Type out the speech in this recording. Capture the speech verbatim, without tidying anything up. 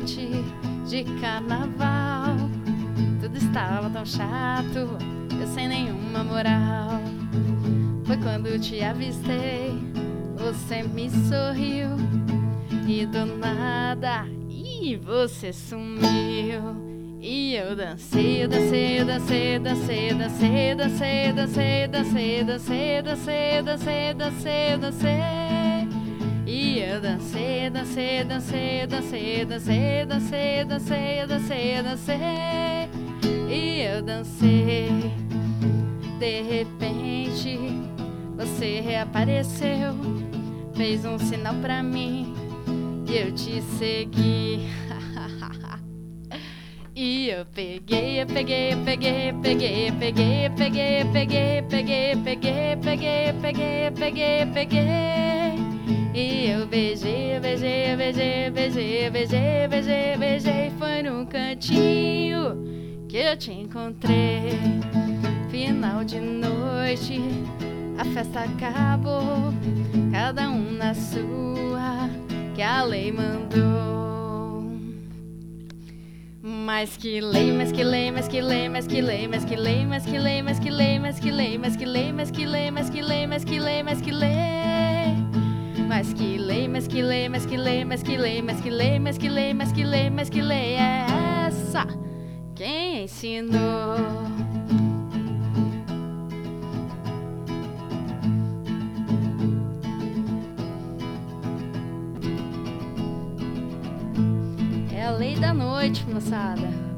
noite de carnaval. Tudo estava tão chato, eu sem nenhuma moral. Foi quando te avistei, você me sorriu e do nada, ih, você sumiu. E eu dancei, eu dancei, eu dancei, dancei, dancei, dancei, dancei, dancei, dancei, dancei, dancei, dancei, dancei. E eu dancei, dancei, dancei, dancei, dancei, dancei, dancei, dancei, dancei. E eu dancei. De repente, você reapareceu, fez um sinal pra mim e eu te segui. E eu peguei, eu peguei, eu peguei, eu peguei, eu peguei, eu peguei, eu peguei, eu peguei, eu peguei, eu peguei, eu peguei, eu peguei, eu peguei. E eu beijei, eu beijei, eu beijei, eu beijei, eu beijei, eu beijei, eu beijei. Foi num cantinho que eu te encontrei. Final de noite, a festa acabou, cada um na sua, que a lei mandou. Mas que lei, mas que lei, mas que lei, mas que lei, mas que lei, mas que lei, mas que lei, mas que lei, mas que lei, mas que lei, mas que lei, mas que lei, mas que lei. Mas que lei, mas que lei, mas que lei, mas que lei, mas que lei, mas que lei, mas que lei, mas que lei é essa? Quem ensinou? É a lei da noite, moçada.